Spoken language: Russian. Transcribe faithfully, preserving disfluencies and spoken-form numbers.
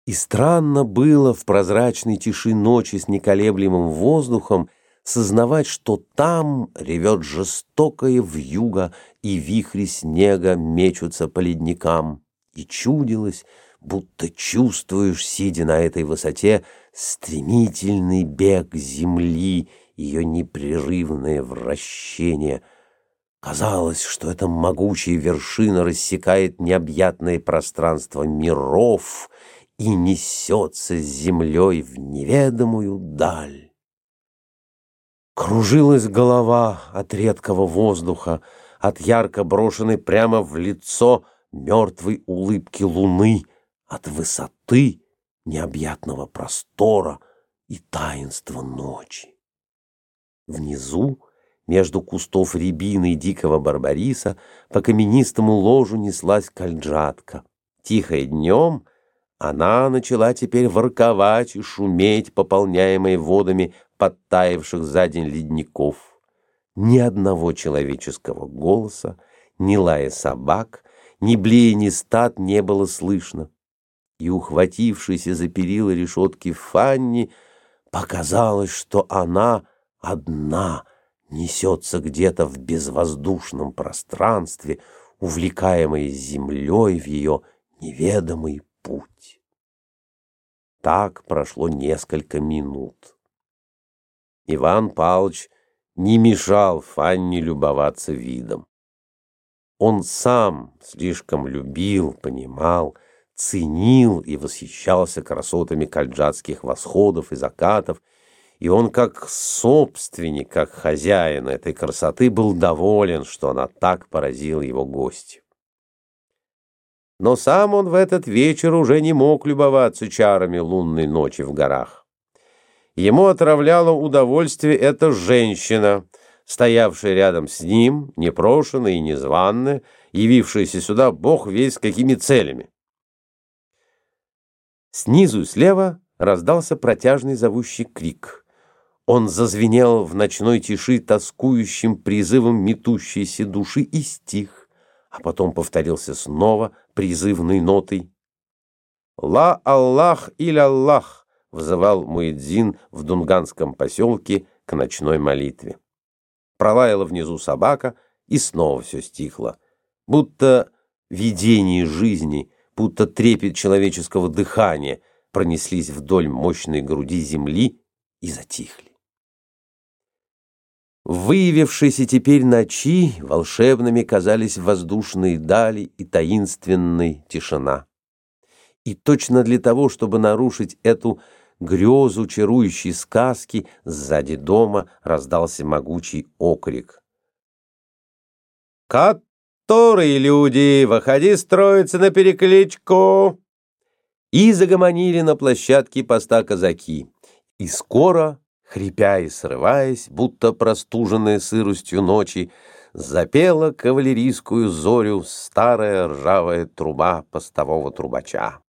И странно было в прозрачной тиши ночи с неколеблемым воздухом сознавать, что там ревет жестокая вьюга, и вихри снега мечутся по ледникам, и чудилось, будто чувствуешь, сидя на этой высоте, стремительный бег земли, ее непрерывное вращение. Казалось, что эта могучая вершина рассекает необъятное пространство миров и несется с землей в неведомую даль. Кружилась голова от редкого воздуха, от ярко брошенной прямо в лицо мертвой улыбки луны, от высоты необъятного простора и таинства ночи. Внизу, между кустов рябины и дикого барбариса, по каменистому ложу неслась кальджатка. Тихая днем, она начала теперь ворковать и шуметь, пополняемой водами подтаявших за день ледников. Ни одного человеческого голоса, ни лая собак, ни блеяния стад не было слышно. И, ухватившейся за перила решетки Фанни, показалось, что она одна несется где-то в безвоздушном пространстве, увлекаемая землей в ее неведомый путь. Так прошло несколько минут. Иван Павлович не мешал Фанне любоваться видом. Он сам слишком любил, понимал, ценил и восхищался красотами кальджатских восходов и закатов, и он как собственник, как хозяин этой красоты был доволен, что она так поразила его гостью. Но сам он в этот вечер уже не мог любоваться чарами лунной ночи в горах. Ему отравляла удовольствие эта женщина, стоявшая рядом с ним, непрошенная и незваная, явившаяся сюда бог весть с какими целями. Снизу и слева раздался протяжный зовущий крик. Он зазвенел в ночной тиши тоскующим призывом метущейся души и стих, а потом повторился снова призывной нотой. «Ла Аллах иль Аллах!» — взывал муэдзин в дунганском поселке к ночной молитве. Пролаяла внизу собака, и снова все стихло, будто видение жизни, будто трепет человеческого дыхания пронеслись вдоль мощной груди земли и затихли. В выявившейся теперь ночи волшебными казались воздушные дали и таинственная тишина. И точно для того, чтобы нарушить эту грезу чарующей сказки, сзади дома раздался могучий окрик. «Которые люди, выходи строиться на перекличку!» И загомонили на площадке поста казаки. И скоро, хрипя и срываясь, будто простуженная сыростью ночи, запела кавалерийскую зорю старая ржавая труба постового трубача.